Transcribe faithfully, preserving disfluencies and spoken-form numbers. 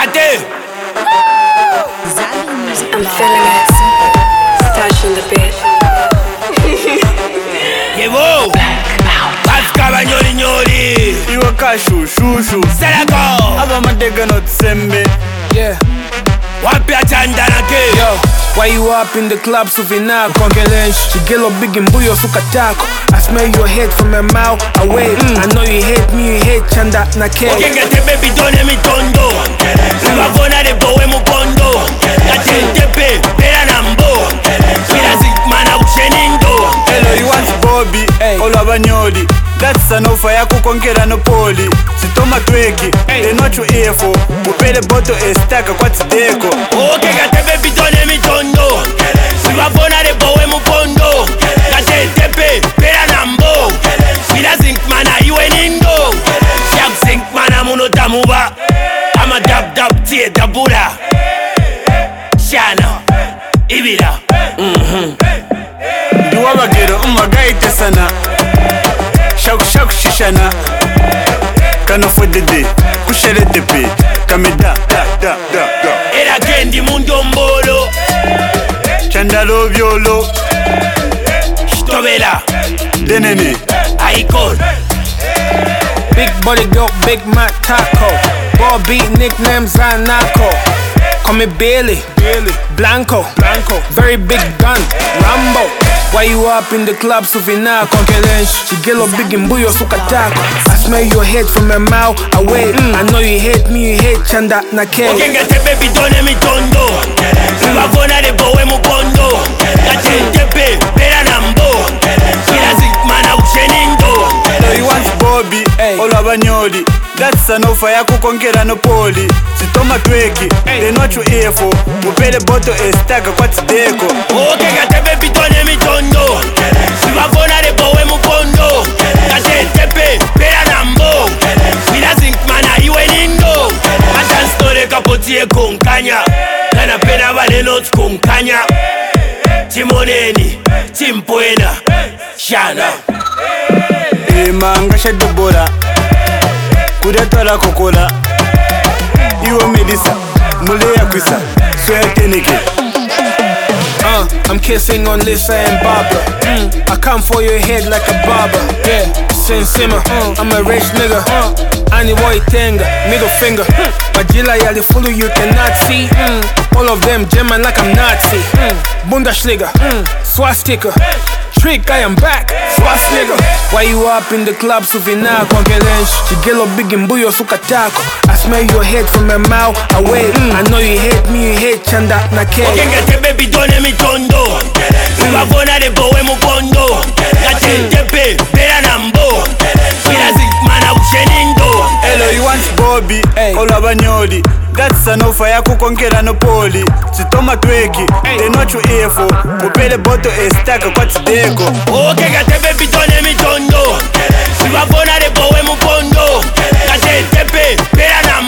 Kate. I'm feeling it. Stash in the bed. Yevo. Pasca banyoli nyoli. Iwa kashu shushu. Selako. Aba madega no tsembe. Yeah. Wapi achanda na ke. Yo, why you up in the club suvina kongelensh? Shigelo big mbuyo sukatako. I smell your head from a mile away. mm. I know you hate me, you hate chanda na ke. Okengete baby done mi tondo. Sivavona de bowe mukondo. Kate tepe, pera nambo. Kila zikmana ushenindo. Hello, you want Bobby? Hey. Olo abanyoli. That's an offer ya kukongera no poli. Sitoma tweki, they not you here for. Upele boto estaka kwa tideko. Okengete baby done mi tondo. Sivavona de bowe mukondo. Kate tepe, pera nambo. Kila zikmana iwe nindo. Shak zikmana muno tamuba. I'm a dab dab tie dabura. Shana, Ibira. Mhm. Duwabagero umagaite sana. Shaku shaku shishana. Kano fodede, kushere tepe. Kameda, da da da da. Era kendi mundo mbolo. Chandalo violo. Stobela, Denene. icon. Big body girl, big mat taco. Ball beat nickname Zanako. Call me Bailey, Bailey, Blanco, Blanco. Very big gun, Rambo. Why you up in the club suvina kongelensh? Shigelo big mbuyo sukatako. I smell your head from a mile away. mm. I know you hate me, you hate chanda na ke. Okengete baby done mi tondo. Sivavona de bowe mukondo. Kate tepe, pera nambo. Kila zikmana ushenindo. Hello, you want Bobby? Hey. Olo abanyoli. That's an offer ya kukongera no poli. Sitoma tweki, they not you here for. Upele boto estaka kwa tideko. Okengete baby done mi tondo. Sivavona de bowe mukondo. Kate tepe, pera nambo. Kila zikmana iwe nindo. Atan store kapotie konkanya. Kana pena vale not konkanya. Timoneni, timpwena. Shana. Emanga shadubora. Kudatola kokola. Iwo medisa. Mule ya kwisa. Swear teneke. Uh, I'm kissing on Lisa and Barbara. Mm, I come for your head like a barber. Yeah, Sin Simmer. Uh, I'm a rich nigga. Uh, Ani boy tenga, middle finger. Mm, Majila yali follow you cannot see. Mm, all of them German like I'm Nazi. Mm, Bundesliga, mm, swastika. Trick, I am back. Swast nigga. Why you up in the club suvina kongelensh? Shigelo big mbuyo sukatako. I smell your head from a mile away. mm, I know you hate me, you hate chanda na ke. Okengete baby done mi tondo. Sivavona de bowe mukondo. Kate tepe, pera nambo. Kila zikmana ushenindo. Hello, you want Bobby? Hey. Olo abanyoli. That's an offer ya kukongera no poli. Sitoma tweki, they not you here for. Upele boto estaka kwa tideko. Okengete baby done mi tondo. Sivavona de bowe mukondo. Kate tepe, pera nambo.